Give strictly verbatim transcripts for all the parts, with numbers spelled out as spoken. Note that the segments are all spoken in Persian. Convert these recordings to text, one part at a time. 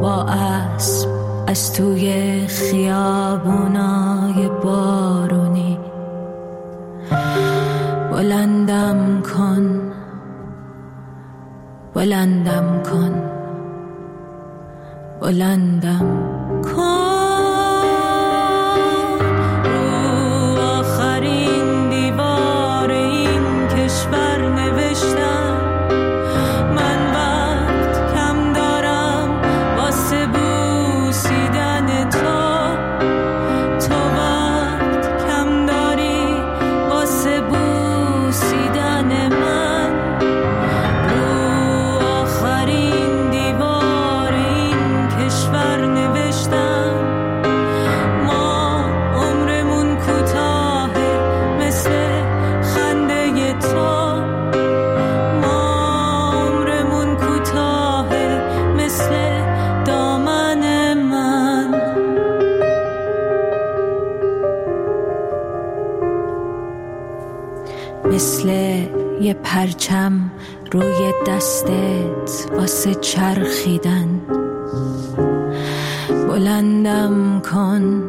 با اسب از توی خیابونای بارونی بلندم کن، بلندم کن، بلندم کن. مثل یه پرچم روی دستت واسه چرخیدن بلندم کن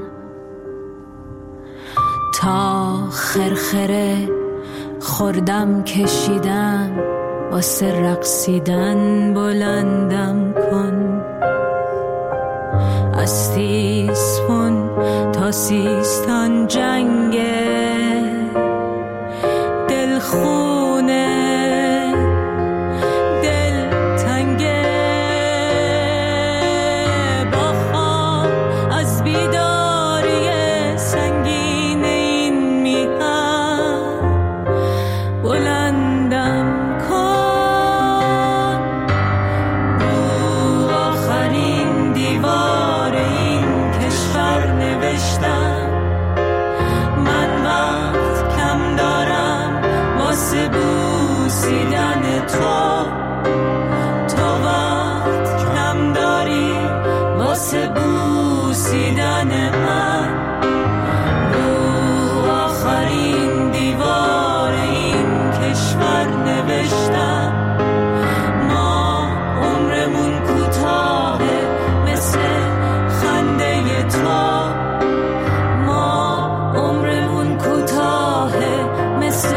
تا خرخره خوردم کشیدم واسه رقصیدن بلندم کن. از تیسفون تا سیستان جنگه خونه دل تنگه با خواب از بیداری سنگین این میهن بلندم کن. رو آخرین دیوار این کشور نوشتم من وقت کم دارم واسه بوسیدن تو، تو وقت کم داری واسه بوسیدن من. رو آخرین دیوار این کشور نوشتم ما عمرمون کوتاهه مثل خنده تو، ما عمرمون کوتاهه مثل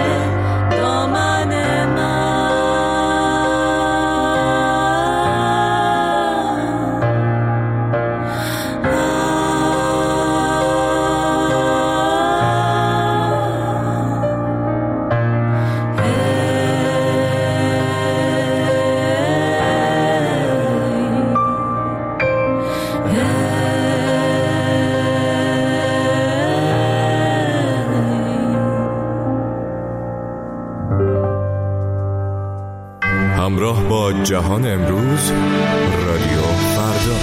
همراه با جهان امروز رادیو فردا.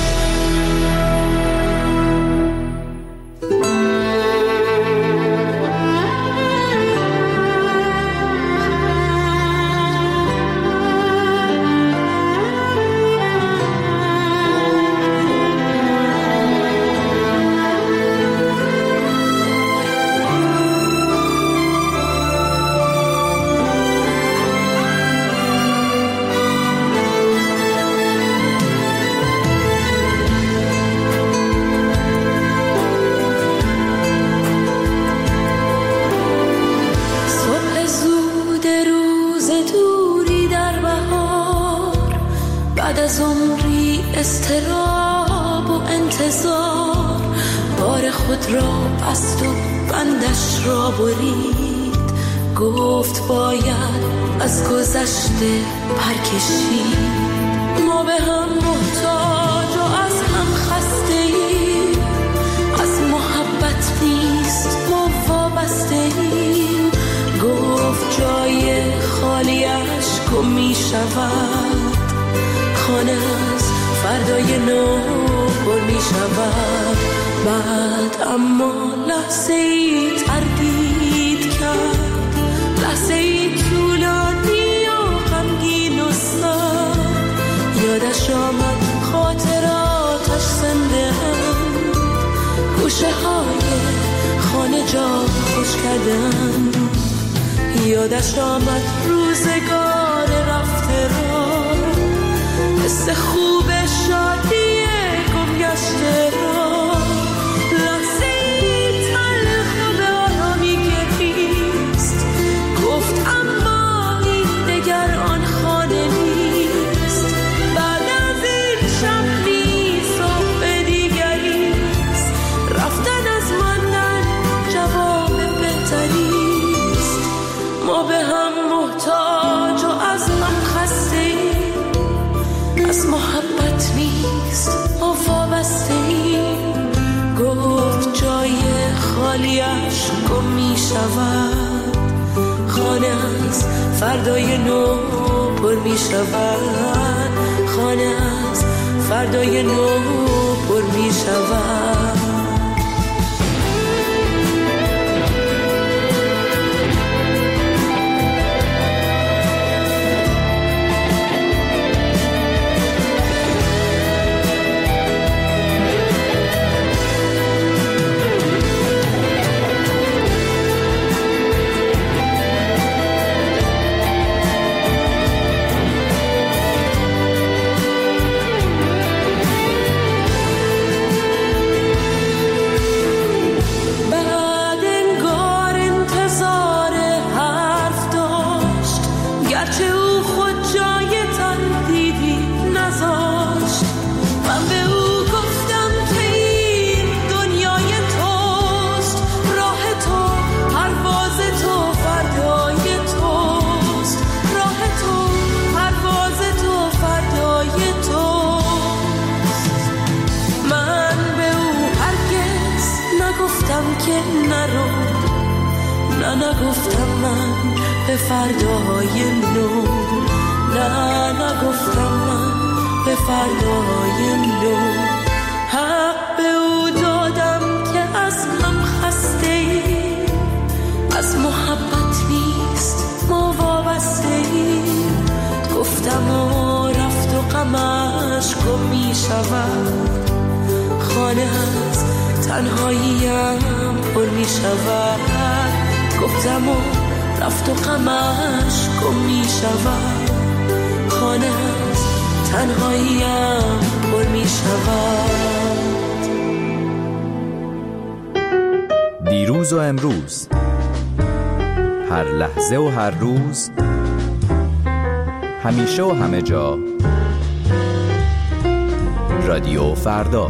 بعد از عمری اضطراب و انتظار بار خود را بست و بندش را برید، گفت باید از گذشته پرکشید. ما به هم محتاج و از هم خسته ایم، از محبت نیست ما وابسته ایم. گفت جای خالی عشق می شود، خانه از فردای نو پر می شود. بعد اما لحظه ای تردید کرد، لحظه ای طولانی و غمگین و سرد. یادش آمد خاطراتش زنده هم، گوشه های خانه جا خوش کردن. یادش آمد روزگار رفته را، حس خوب شادی شود، خانه از فردای نو پر می شود، خانه از فردای نو پر می شود. نگفتم من به فرداهای نو، نه نگفتم من به فرداهای نو. حق به او دادم که از هم خسته ایم، از محبت نیست ما وابسته ایم. گفتم و رفت و غمش گم می شود، خانه از تنهاییم پر می شود. گفتم و رفت و غمش گم می شود، خانه از تنهاییم پر می شود. دیروز و امروز، هر لحظه و هر روز، همیشه و همه جا، رادیو فردا.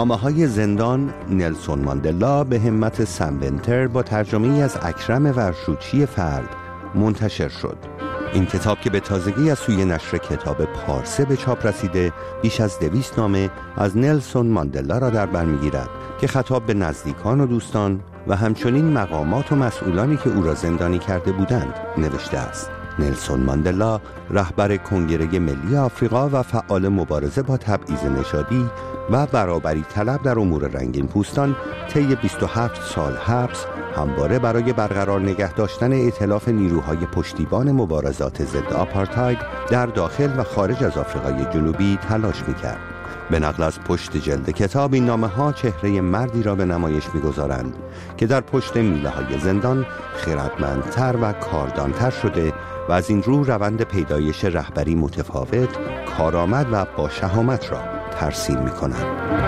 نامه‌های زندان نلسون ماندلا به همت سم ونتر با ترجمه از اکرم ورشوچی فرد منتشر شد. این کتاب که به تازگی از سوی نشر کتاب پارسه به چاپ رسیده، بیش از دویست نامه از نلسون ماندلا را در بر می‌گیرد که خطاب به نزدیکان و دوستان و همچنین مقامات و مسئولانی که او را زندانی کرده بودند نوشته است. نلسون ماندلا رهبر کنگره ملی آفریقا و فعال مبارزه با تبعیض نژادی و برابری طلب در امور رنگین پوستان طی بیست و هفت سال حبس همواره برای برقرار نگه داشتن ائتلاف نیروهای پشتیبان مبارزات ضد آپارتاید در داخل و خارج از آفریقای جنوبی تلاش می‌کرد. به نقل از پشت جلد کتاب این نامه‌ها چهره مردی را به نمایش می‌گذارند که در پشت میله‌های زندان خردمندتر و کاردانتر شده و از این رو روند پیدایش رهبری متفاوت، کارآمد و با شهامت را ترسیم می‌کنند.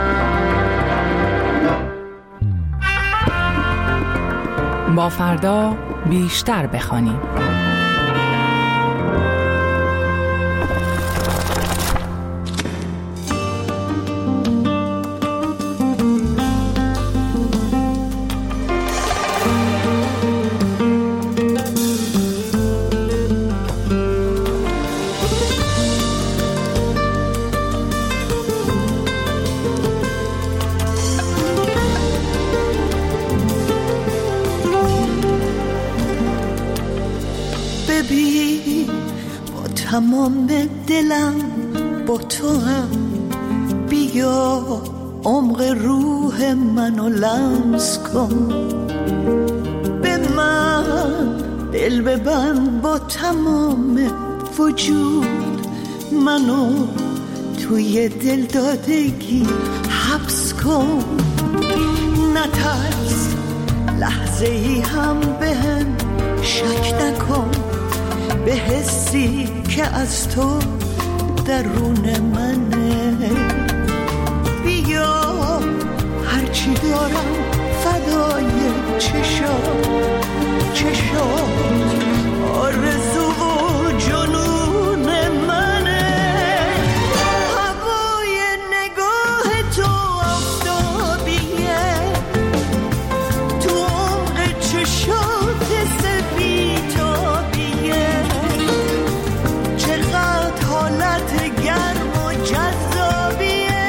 با فردا بیشتر بخوانیم. تمام دلم با تو هم، بیا عمق روح منو لمس کن، به من دل ببند با تمام وجود، منو توی دل دادگی حبس کن، نترس لحظه ای هم بهم شک نکن، به حسی که از تو درون منه، بیا هرچی دارم فدای چشات چشات، آرزو و جنون منه، هوای نگاه تو آفتابیه، تو عمق چشات سپیدابیه، چقدر حالت گرم و جذابیه،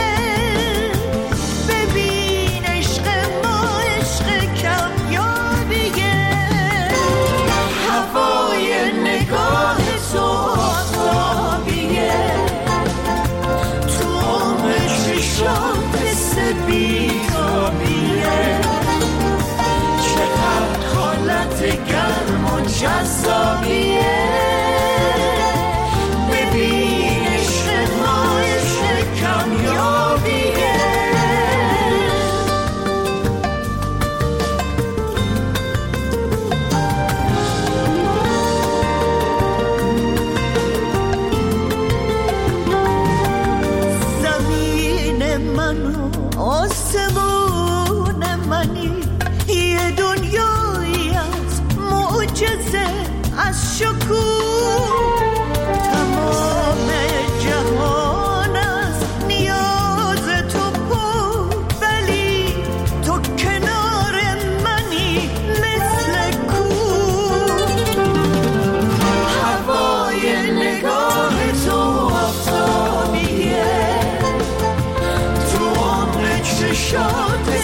ببین عشق ما عشق کمیابیه، هوای نگاه تو آفتابیه، تو عمق چشات سپیدابیه، چقدر حالت گرم و جذابیه، ببین عشق ما عشق کمیابیه. زمین من و آسمون منی، یه دنیایی از معجزه، از شکوه، تمام جهان از نیاز تو پر، ولی تو کنار منی مثل کوه، هوای نگاه تو آفتابیه، تو عمق چشات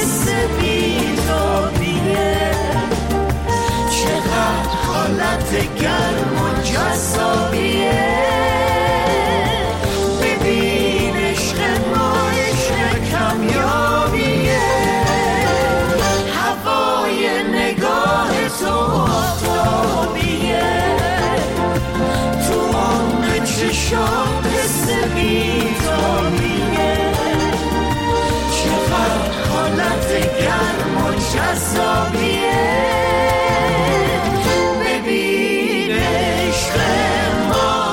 سپیدابیه، چقدر حالت گرم و جذابیه، ببین عشق ما عشق کمیابیه، هوای نگاه تو آفتابیه، تو عمق چشات سپیدابیه، چقدر حالت گرم و جذابیه، ببین عشق ما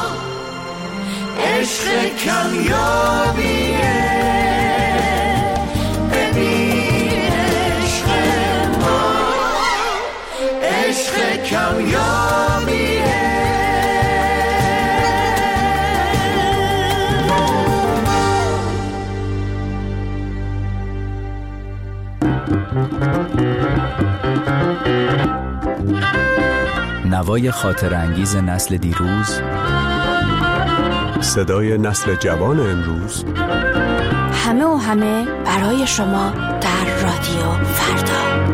عشق کمیابیه، ببین عشق ما عشق کمیابیه. هوای خاطر انگیز نسل دیروز، صدای نسل جوان امروز، همه و همه برای شما در رادیو فردا.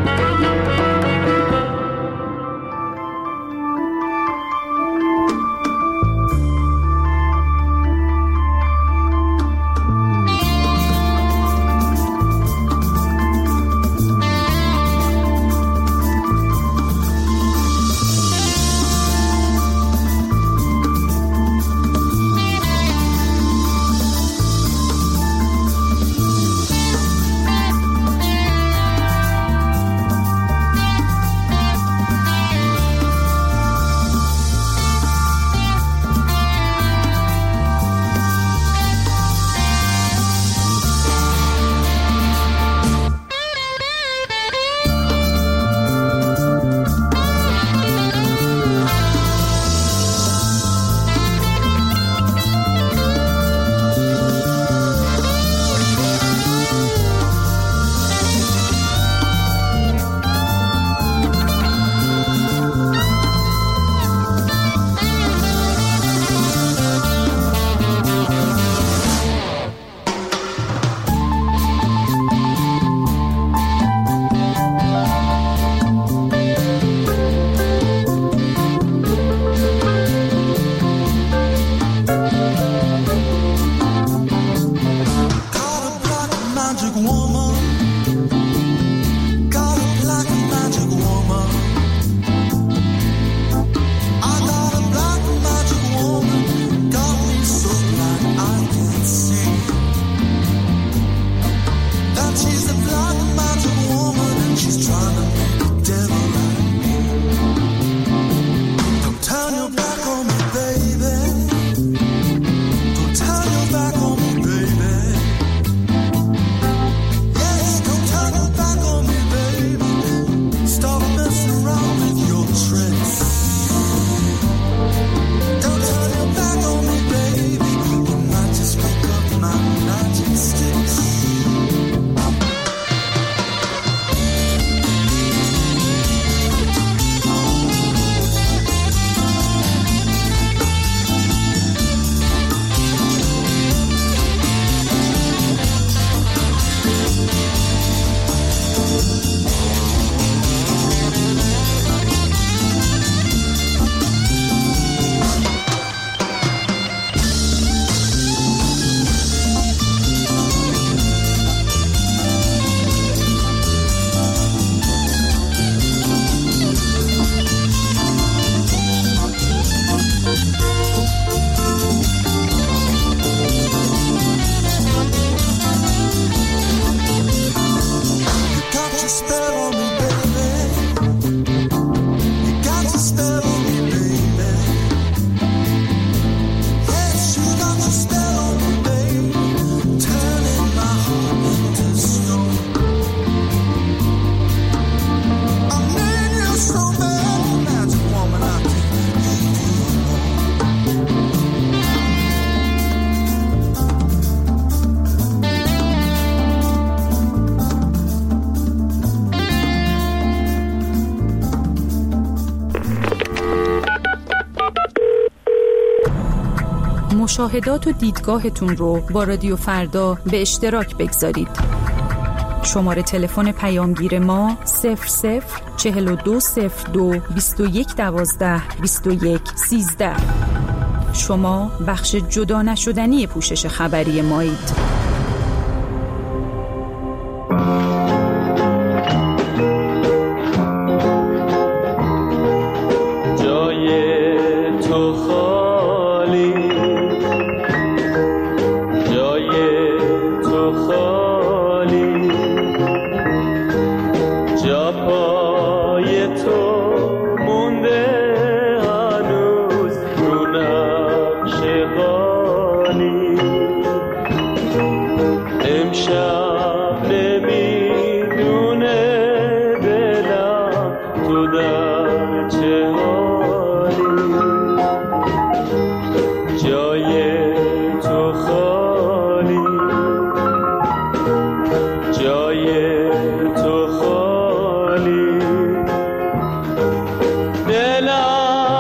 مشاهدات و دیدگاهتون رو با رادیو فردا به اشتراک بگذارید. شماره تلفن پیامگیر ما صفر صفر چهل و دو صفر دو بیست و یک دوازده بیست و یک سیزده. شما بخش جدا نشدنی پوشش خبری مایید. دلم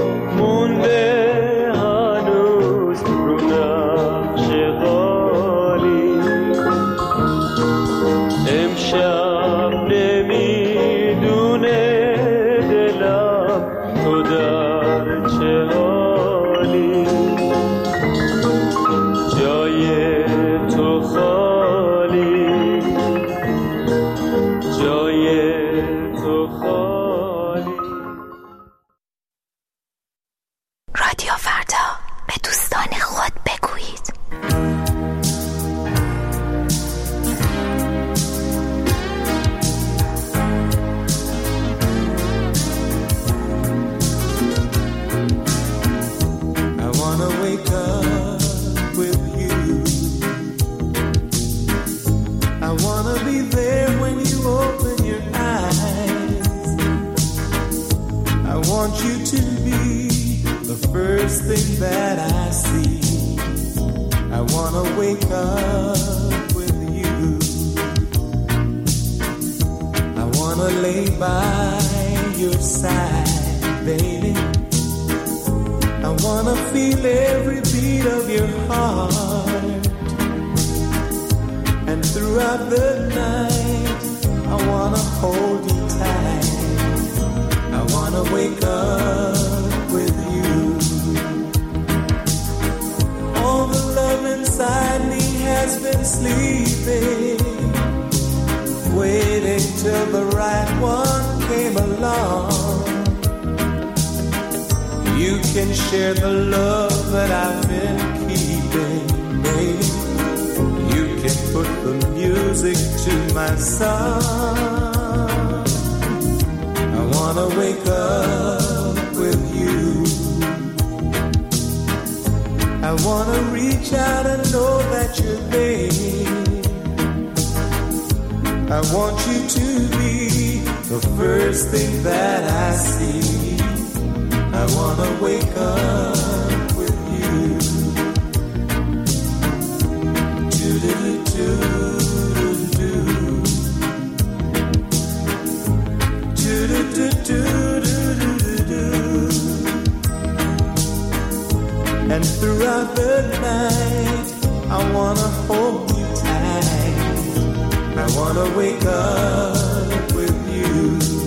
مونده هنوز رو نقش قالی. امشب نمیدونه دلم تو در چه حالی. جای تو خالی، جای تو خالی. رادیو فردا، به دوستان خود بگویید. I wanna wake up with you. I wanna be there when you open your eyes. I want you to be the first thing that I see. I wanna wake up with you. I wanna lay by your side, baby. I wanna feel every beat of your heart. And throughout the night, I wanna hold you tight. I wanna wake up with you. All the love inside me has been sleeping, waiting till the right one came along. You can share the love that I've been keeping, baby. You can put the music to my song. I wanna wake up with you. I wanna reach out and know that you're there. I want you to be the first thing that I see. I wanna wake up with you. Do-do-do-do-do-do. Do-do-do-do-do-do-do. And throughout the night, I wanna hold you tight. I wanna wake up with you.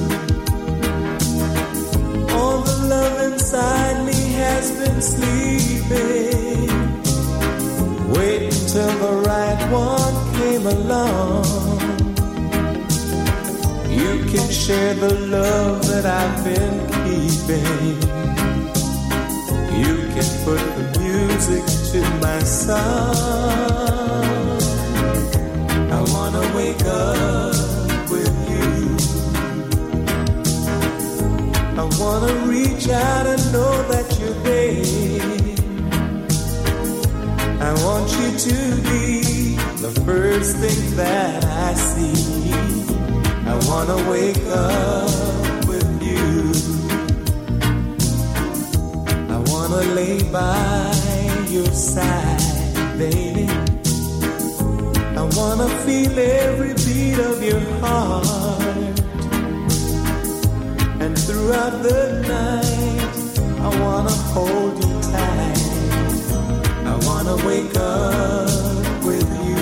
All the love inside me has been sleeping, waiting till the right one came along. You can share the love that I've been keeping. You can put the music to my song. I wanna wake up with you. I wanna reach out and know that you're there. I want you to be the first thing that I see. I wanna wake up with you. I wanna lay by your side, baby. I wanna feel every beat of your heart. And throughout the night, I wanna hold you tight. I wanna wake up with you.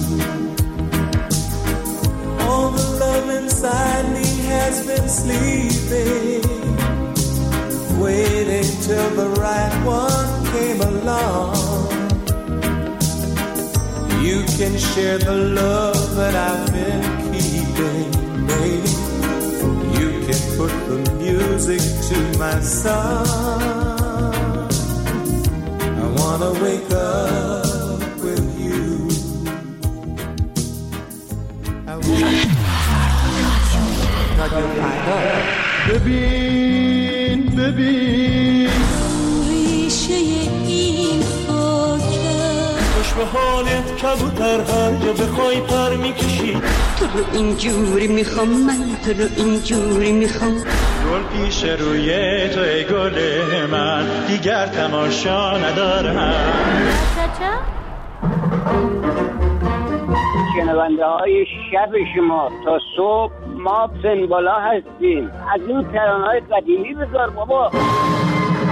All the love inside me has been sleeping, waiting till the right one came along. You can share the love that I've been keeping, baby. You can put the music to my song. I wanna wake up with you. I wanna... ببین ببین ریشه این خاکه خوش به حالت کبوتر هر جا بخوای پر میکشی. تو رو اینجوری میخوام، من تو رو اینجوری میخوام. گل پیش روی تو ای گل من، دیگر تماشا ندارم. شنونده های شب شما تا صبح ما سنبالا هستیم. از این ترانه‌های قدیمی بذار بابا.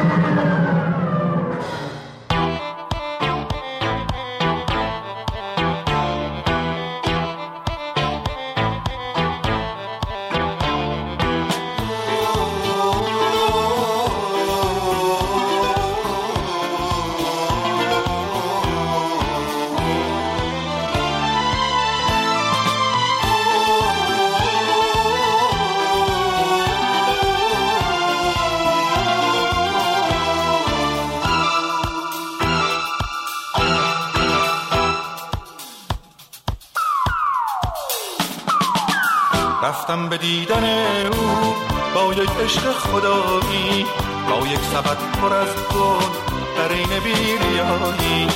رفتم به دیدن او با یک عشق خدایی، با یک سبد پر از گل در این بیریایی.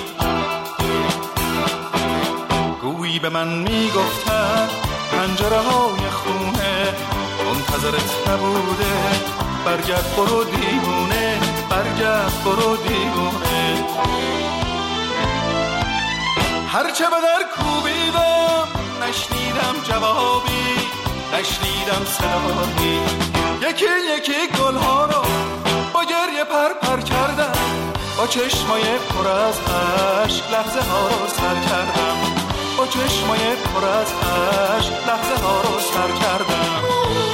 گویی به من میگفتن پنجره های خونه منتظرت نبوده، برگرد برو دیوونه، برگرد برو دیوونه. هرچه به در کوبیدم نشنیدم جوابی، نشنیدم صدایی. یکی یکی گلها رو با گریه پر پر کردم، با چشمای پر از عشق لحظه ها رو سر کردم، با چشمای پر از عشق لحظه ها رو سر کردم.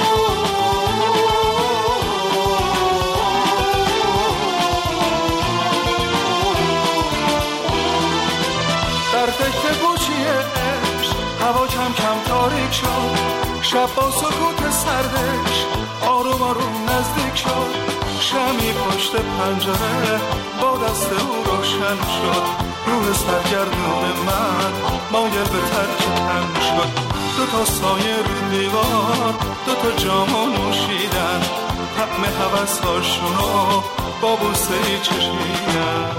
در فکر گوشی عشق هوا کم کم تاریک شد، شب با سکوت سردش آروم آروم نزدیک شد. شمی پشت پنجره با دست او روشن شد، روح سرگردون من مایل به ترک تن شد. دو تا سایه رو دیوار، دو تا جامو نوشیدن، طعم هوس هاشونو با بوسه‌ای چشیدن.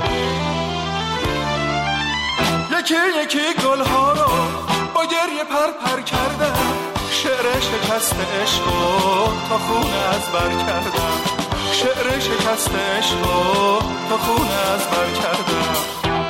یکی یکی گلها رو با گریه پر پر کردم، شعر شکست عشقو تا خون از بر کردم، شعر شکست عشقو تا خون از بر کردم.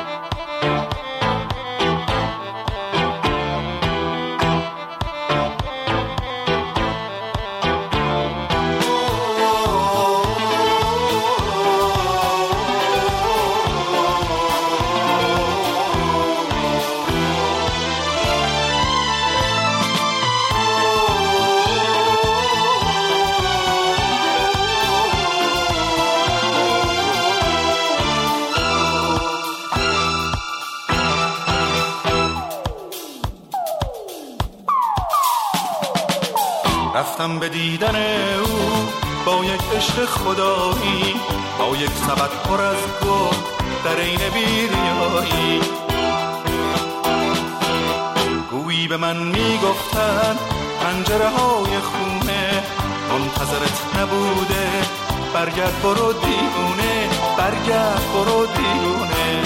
رفتم به دیدن او با یک عشق خدایی، با یک سبد پر از گل در این بیریایی. گویی به من میگفتن پنجره های خونه منتظرت نبوده، برگرد برو دیوونه، برگرد برو دیوونه.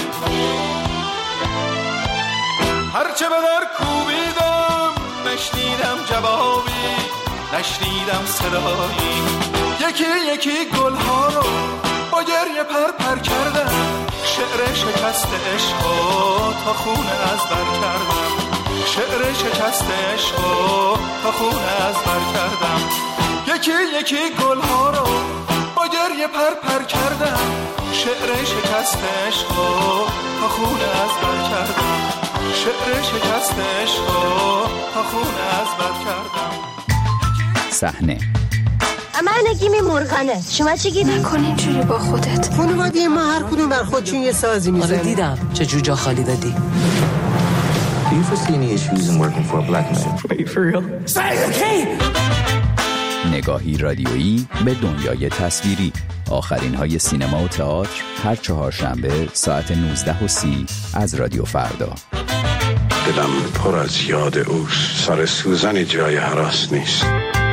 هرچه به در کوبیدم نشنیدم جوابی، نشنیدم صدایی. یکی یکی گلها رو با گریه پر پر کردم، شعر شکست عشقو تا خون از بر کردم، شعر شکست عشقو تا خون از بر کردم. یکی یکی گلها رو با گریه پر پر کردم، شعر شکست عشقو تا خون از بر کردم، شعر شکست عشقو تا خون از بر کردم. صحنه من نگیمی مرغنه، شما چی گیری؟ نکن اینجوری با خودت. خانواده ما هر کدوم بر خودشون یه سازی میزنه. آره دیدم چه جو جا خالی دادی. Do you foresee any issues in working for a black man? Wait, for real? Say okay! نگاهی رادیویی به دنیای تصویری. آخرین های سینما و تئاتر هر چهارشنبه ساعت نوزده و سی از رادیو فردا. دلم پر از یاد اوست، سر سوزن جای هراس نیست.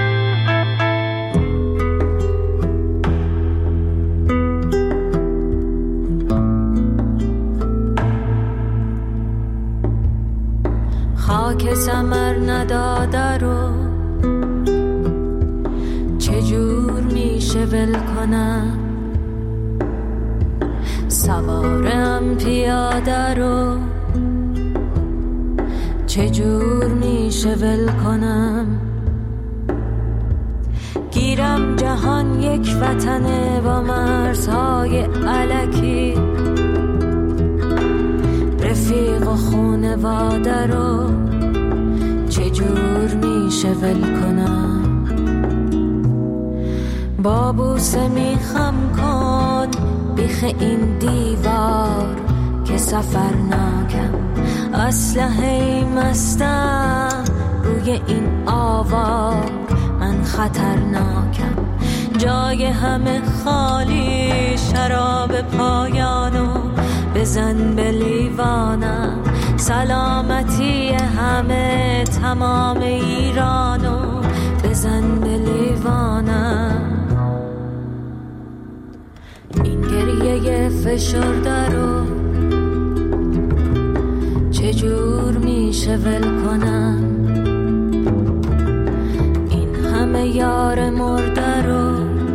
خاک ثمر نداده رو چجور میشه ول کنم، سوارم پیاده رو چجور میشه ول کنم. گیرم جهان یک وطنه با مرزهای الکی، رفیق و خونواده رو چجور میشه ول کنم. با بوسه میخم کن بیخ این دیوار که سفر ناکم، اسلحه مستم روی این آوار، من خطرناکم. جای همه خالی، شراب پایانو بزن به لیوانم، سلامتی همه تمام ایرانو بزن به لیوانم. این گریه فشرده رو چجور میشه ول کنم؟ این همه یار مرده رو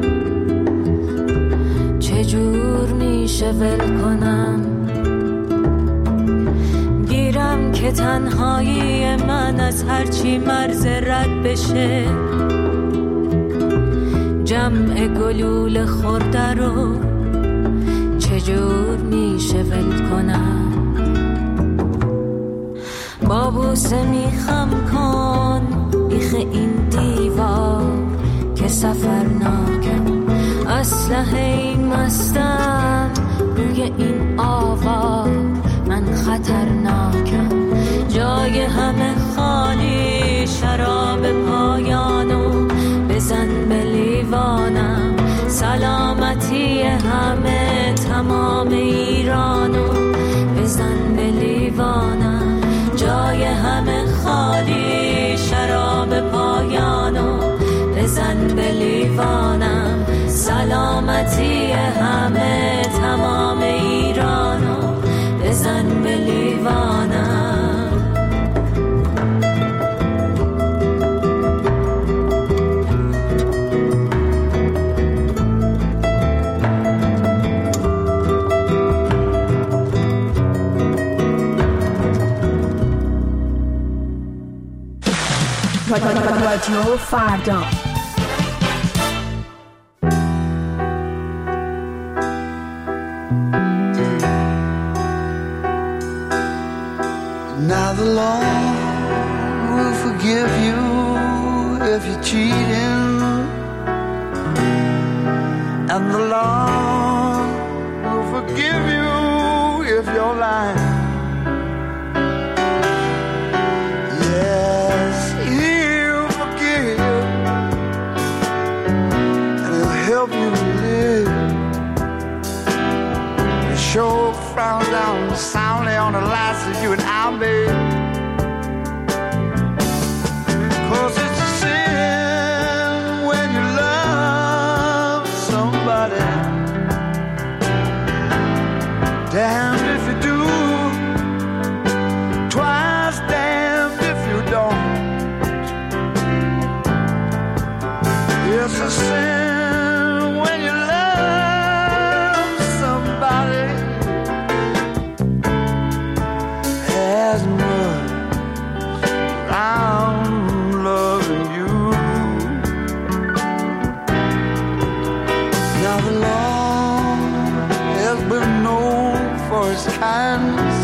چجور میشه ول کنم؟ گیرم که تنهایی من از هرچی مرز رد بشه، جمع گلول خورده رو چجور میشه ول کنم؟ با بوسه میخم کن بیخ این دیوار که سفرناکم، اسلحه مستم روی این آوار، من خطرناکم. جای همه خالی، شراب پایانو بزن به لیوانم. سلامتی همه تمام ایرانو بزن به لیوانم. جای همه خالی، شراب پایانو بزن به لیوانم. سلامتی همه تمام ایرانو بزن به لیوانم. رادیو فردا. Now the law will forgive you if you're cheating, and the law will forgive you if you're lying. Yes, he'll forgive and he'll help you live. He sure frowns down soundly on the lies that you and I made. Cause it's a sin when you love somebody. Damned if you do, twice damned if you don't. It's a sin when you love somebody as much as I'm loving you. Now the law has been known for its kindness,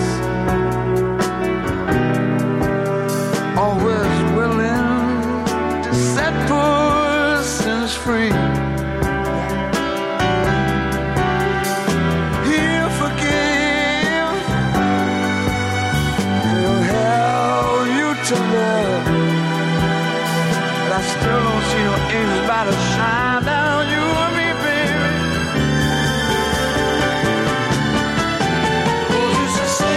always willing to set persons free. He'll forgive, he'll help you to love, but I still don't see no angels about to shine down you and me, baby. Oh, it's a sin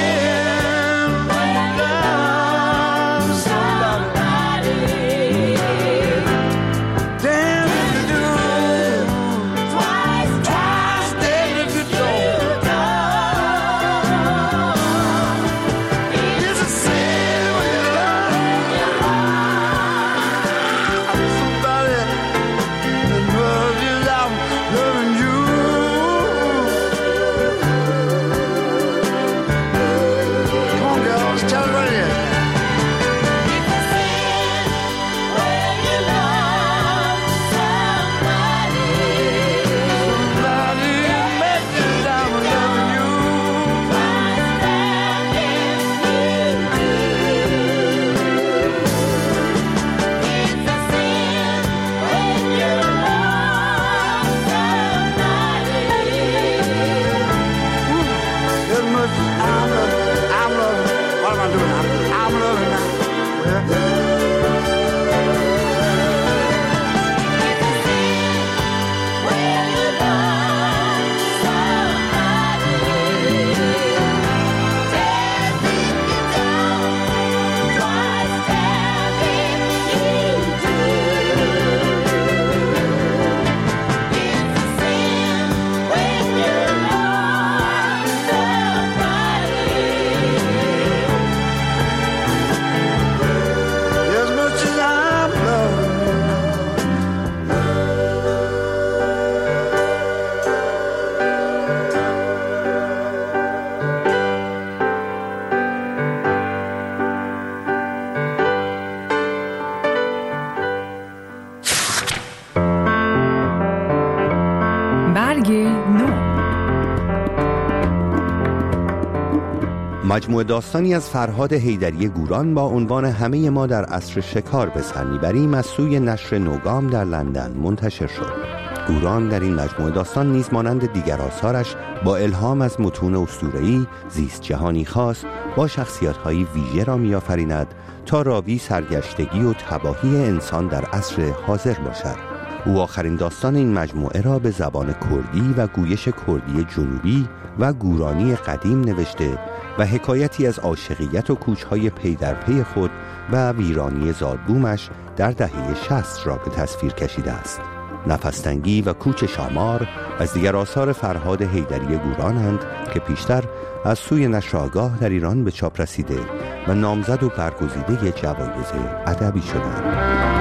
مجموعه داستانی از فرهاد حیدری گوران با عنوان همه ما در عصر شکار به سر میبریم از سوی نشر نوگام در لندن منتشر شد. گوران در این مجموعه داستان نیز مانند دیگر آثارش با الهام از متون اسطوره‌ای زیست جهانی خاص با شخصیت‌های ویژه را می‌آفریند تا راوی سرگشتگی و تباهی انسان در عصر حاضر باشد. او آخرین داستان این مجموعه را به زبان کردی و گویش کردی جنوبی و گورانی قدیم نوشته و حکایتی از عاشقیت و کوچ‌های پی در پی خود و ویرانی زادبومش در دهه شصت را به تصویر کشیده است. نفس‌تنگی و کوچ شامار از دیگر آثار فرهاد حیدری گورانند که پیشتر از سوی نشر آگاه در ایران به چاپ رسیده و نامزد و برگزیده جوایز ادبی شدند.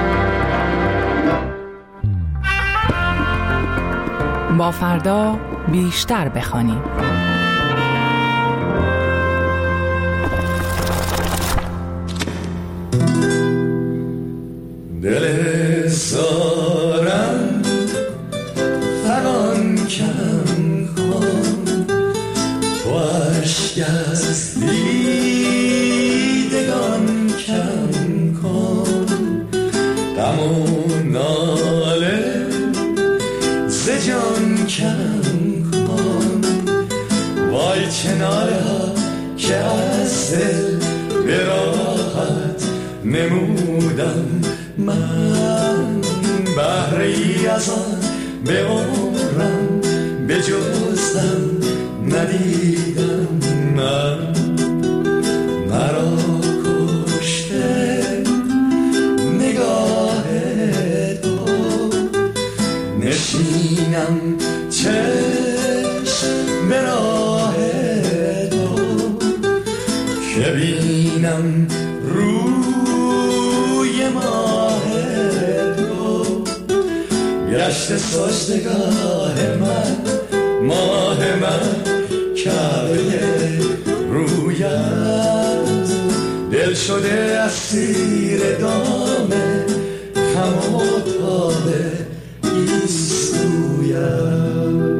با فردا بیشتر بخوانیم. دل سارم فغان کم کن تو عشق از دیدگان کم کن غم و ناله ز جان کم کن وای چه ناله ها که از دل به راحت نمودم من بهره ای از آن به عمرم به جزم ندیدم من مرا کشته نگاه تو نشینم چشم به راه تو که بینم روی ماه تو گشت سجدگاه من ماه من کعبه رویت دل شده اسیر دام هم و تاب ایستویت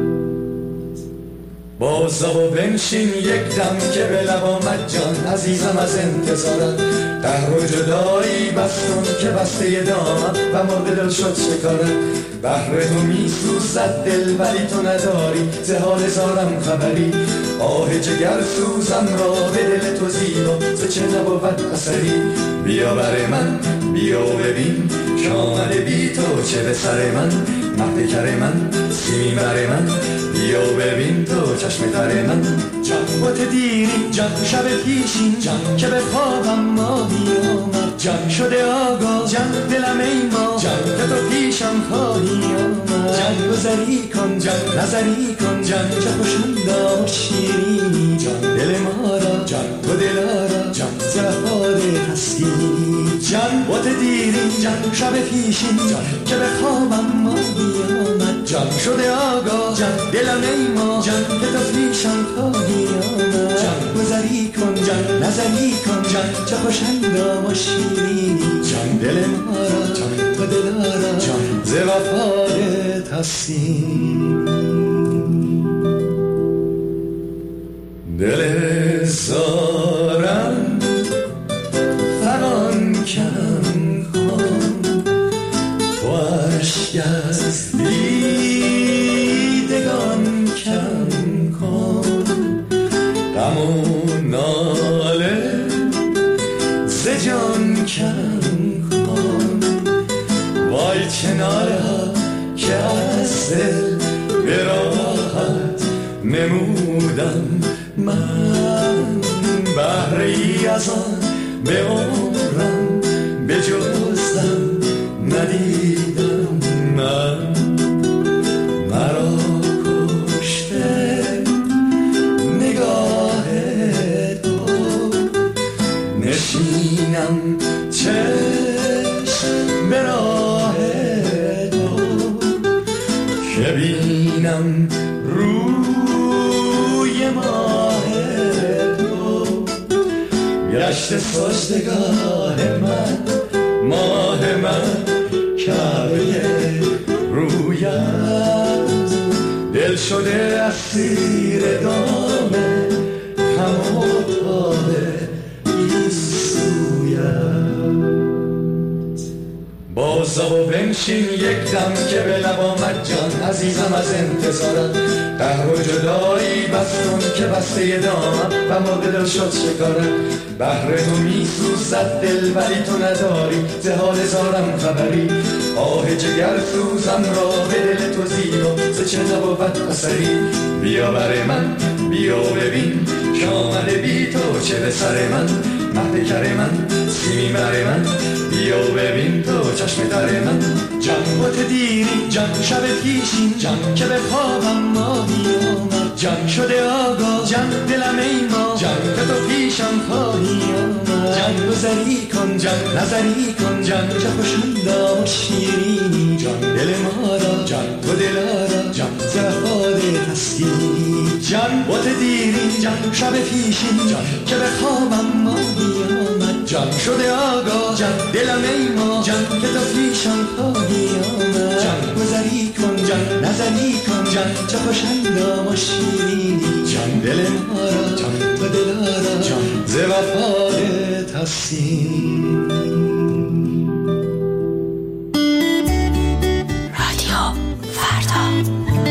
بازا و بنشین یک دم که به لب آمد جان عزیزم از انتظارم قهر و جدایی بستون که بسته دامم و مرد دل شد شکارم بهر تو می سوزد دل ولی تو نداری ز حال زارم خبری آه جگر سوزم را به دل تو زیبا ز چه نبود اثری بیا بر من بیا ببین که آمده بی تو چه به سر من مهد کر من سیمی بر من بیا ببین تو چشم تر من جنبات دیرین جن شب پیشین جن که به خوابم ماهی آمد جن شده آگاه جن دلم ای ما جن که تو پیشم خواهی آمد جن گذری کن جن نظری کن جن چه خوشندا و شیرینی جن دل ما را جن و دلارا جن زهار تسکینی جنبات دیرین جن شب پیشین جن که به خوابم ماهی آمد جن شده آگاه جن دلم ای ما جن که تو پیشم خواهی آمد جن گذری کن جن نظری کن جن چه خوشندا و شیرینی جن دل ما را جن و دلارا جن ز وفای تسکین دل زارم فغان کم کن تو عشق از دیدگان کم کن غم و ناله ز جان کم کن وای چه ناله ها که از دل به راحت نمودم من بهره ای از آن به عمرم به جزم ندیدم من مرا کشته نگاه تو نشینم چشم به راه تو که بینم روی ماه تو گشت سجدگاه من ماه من کعبه رویت دل شده اسیر دام هم و بازا و بنشین یک دم که به لب آمد جان عزیزم از انتظارم. قهر و جدایی بستون که بسته دامم و مرد دل شد شکارم. بهر تو می سوزد دل ولی تو نداری ز حال زارم خبری. آه جگر سوزم را به دل تو زیبا ز چه نبود اثری. بیا بر من بیا ببین که آمده بی تو چه به سر من. مهد کر من سیمین بر من بیا ببین تو چشم در من. جان بوت دیری جان شب پیشین جان که به خوابم ماهی آمد. جان شده آگاه جان دلم ای ما جان که تو پیشم خواهی آمد. جان گذری کن جان نظری کن جان چه خوشندام و شیرینی. جان دل ما را جان تو دلارا جان زهاد تسکینی. جان بوت دیری جان شب پیشین جان که به خوابم ماهی آمد. جان شده آگاه جان دلم ای ما جان که تو پیشم خواهی آمد. جان گذری کن جان نظری کن جان چه خوشندام و شیرینی. جان دل ما را جان تو دلارا جان ز وفای تسکینی. رادیو فردا.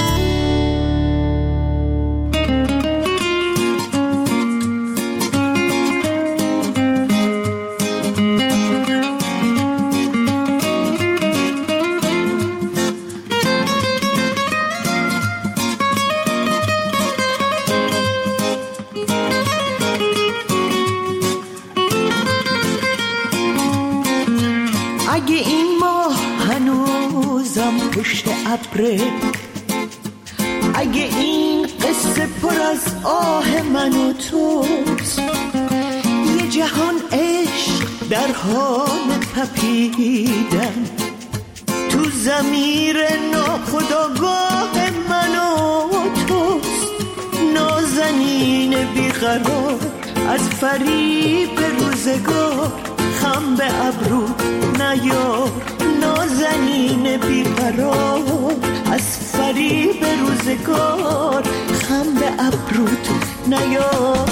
اگه این ماه هنوزم پشت ابره، اگه این قصه پر از آه من و توست، یه جهان عشق در حال تپیدن تو ضمیر ناخودآگاه من و توست. نازنین بیقرار از فریب روزگار خم به ابرو نیار. نازنین بیقرار از فریب روزگار خم به ابروت نیار.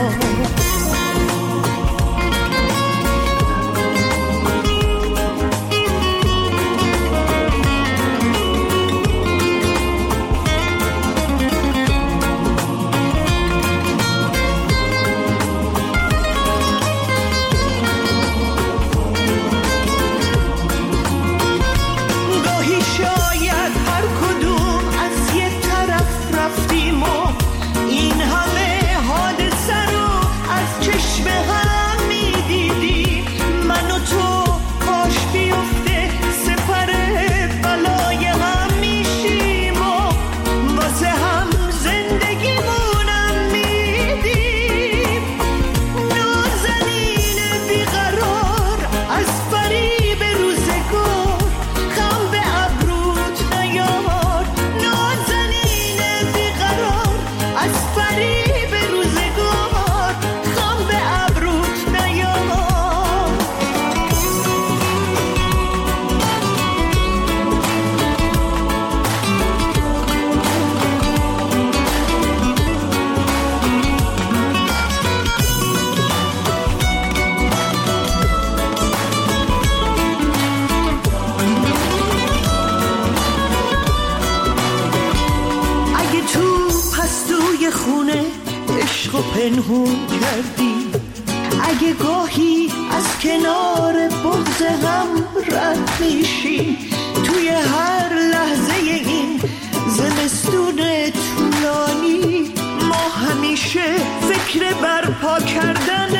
پنهون کردی، اگه گاهی از کنار بغض هم رد میشی، توی هر لحظه این زمستون طولانی ما همیشه فکر برپا کردن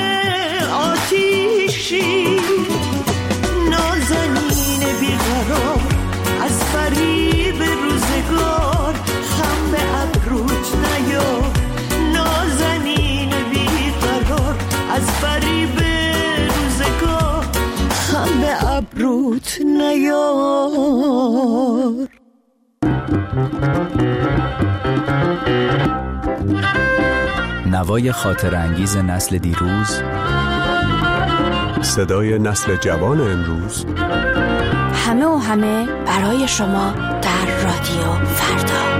آتیشی. نازنین بیقرار از فریب روزگار خم به ابروت نیار. نازنین بیقرار از فریب روزگار خم به ابروت نیار. نوای خاطر انگیز نسل دیروز، صدای نسل جوان امروز، همه و همه برای شما در رادیو فردا.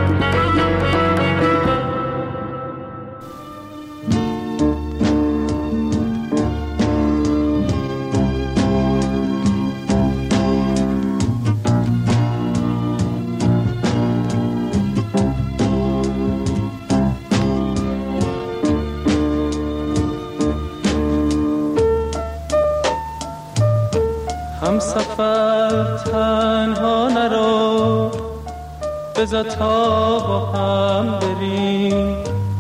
هم سفر تنها نرو، بذار تا با هم بریم،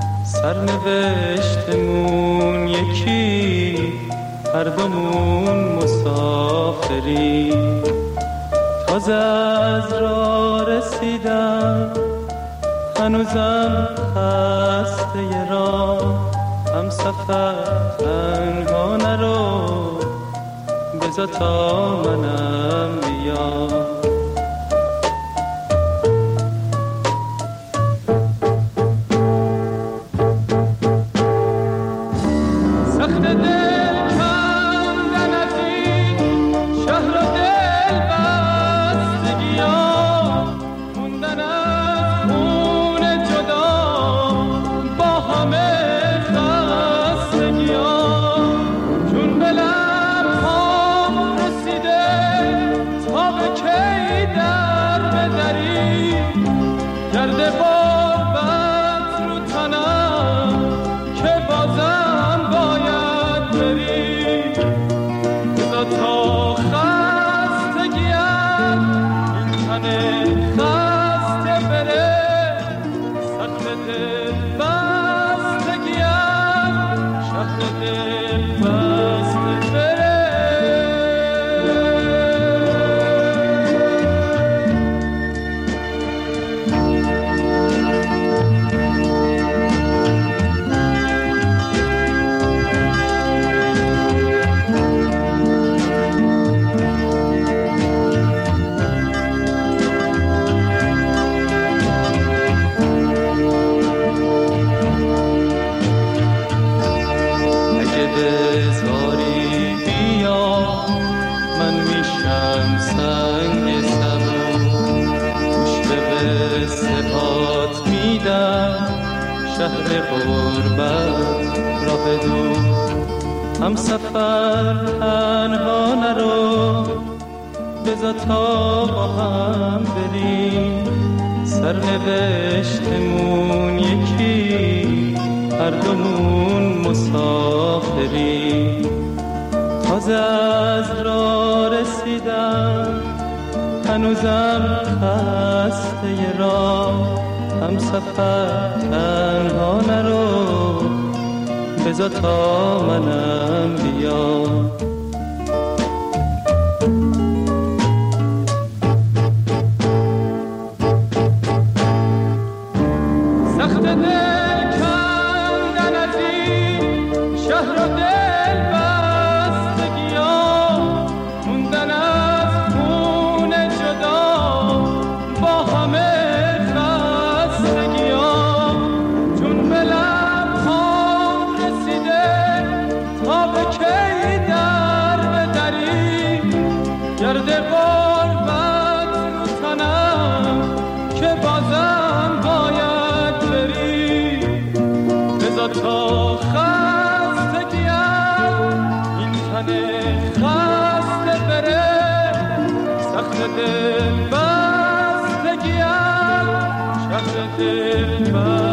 سرنوشتمون یکی، هر دومون مسافریم. تازه از راه رسیدم، هنوزم خسته راه، هم سفر تنها نرو، بذار تا منم بیام. هم سفر تنها نرو، بذار تا با هم بریم، سرنوشتمون یکی، هر دومون مسافریم. تازه از راه رسیدم، هنوزم خسته راه، هم سفر تنها نرو، بذار تا منم بیام. سخت دل کندن از این شهر و دل بستگی‌ها، موندن از خون جدا با همه خستگی‌ها، چون به لب‌هام رسیده تا به کی در بدری، گرد غربت رو تنم که بازم باید بری. بذار تا خستگیم این تن خسته بره، سخت دل بستگیم شهر دل بستگیم.